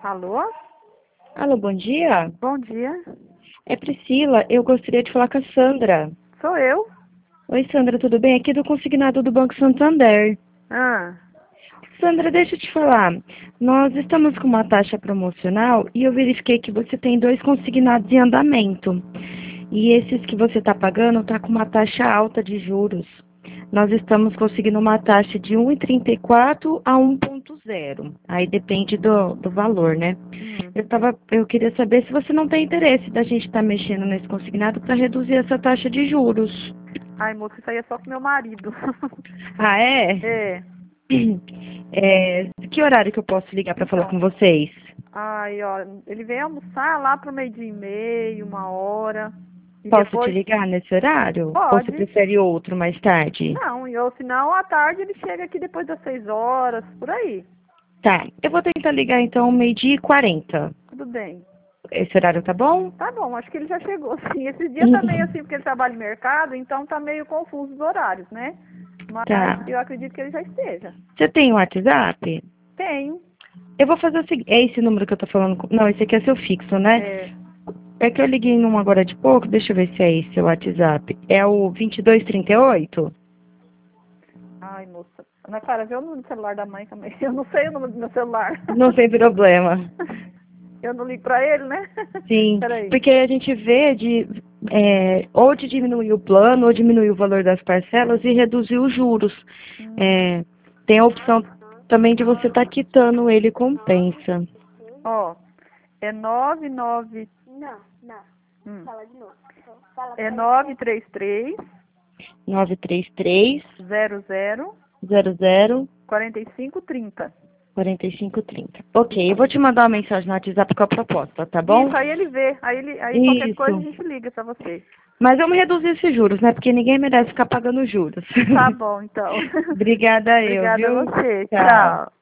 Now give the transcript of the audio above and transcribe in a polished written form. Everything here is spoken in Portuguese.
Alô? Alô, bom dia. Bom dia. É Priscila, eu gostaria de falar com a Sandra. Sou eu. Oi, Sandra, tudo bem? Aqui do consignado do Banco Santander. Ah, Sandra, deixa eu te falar. Nós estamos com uma taxa promocional e eu verifiquei que você tem 2 consignados em andamento. E esses que você está pagando está com uma taxa alta de juros. Nós estamos conseguindo uma taxa de 1,34 a 1,0. Aí depende do valor, né? Eu queria saber se você não tem interesse da gente estar mexendo nesse consignado para reduzir essa taxa de juros. Ai, moço, isso aí é só com meu marido. Ah, é? É. Que horário que eu posso ligar para falar Então, com vocês? ai, ó, ele vem almoçar lá pro 12:30, 1 hora. E Posso te depois, ligar nesse horário? Ou você pode. prefere outro mais tarde? Não, ou senão à tarde ele chega aqui depois das 6 horas, por aí. Tá, eu vou tentar ligar então 12h40. Tudo bem. Esse horário tá bom? Tá bom, acho que ele já chegou, sim. Esse dia tá meio assim, porque ele trabalha em mercado, então tá meio confuso os horários, né? Mas Tá. eu acredito que ele já esteja. Você tem o WhatsApp? Tenho. Eu vou fazer o seguinte. É esse número que eu tô falando com... Não, esse aqui é seu fixo, né? É. É que eu liguei num agora de pouco. Deixa eu ver se é esse seu WhatsApp. É o 2238? Ai, moça. Ana Clara, vê o número do celular da mãe também. Eu não sei o número do meu celular. Não tem problema. Eu não ligo pra ele, né? Sim, Peraí. porque a gente vê ou de diminuir o plano, ou diminuir o valor das parcelas e reduzir os juros. É, tem a opção também de você estar quitando ele compensa. Ó, é 99. Não, não. Fala de novo. É 933 933 00 00 4530. 4530. Ok, eu vou te mandar uma mensagem no WhatsApp com a proposta, tá bom? Isso, aí ele vê. Aí qualquer coisa a Isso. gente liga pra você. Mas vamos reduzir esses juros, né? Porque ninguém merece ficar pagando juros. Tá bom, então. Obrigada eu, Obrigada a viu? você. Tchau. Tchau.